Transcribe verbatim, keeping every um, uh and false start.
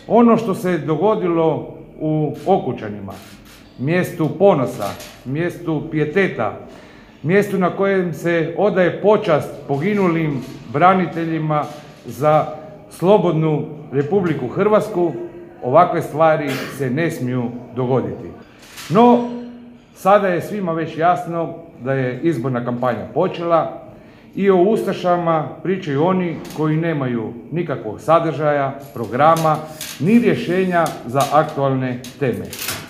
Ono što se dogodilo u Okučanima, mjestu ponosa, mjestu pijeteta, mjestu na kojem se odaje počast poginulim braniteljima za slobodnu Republiku Hrvatsku, ovakve stvari se ne smiju dogoditi. No, sada je svima već jasno da je izborna kampanja počela i o ustašama pričaju oni koji nemaju nikakvog sadržaja, programa, ni rješenja za aktualne teme.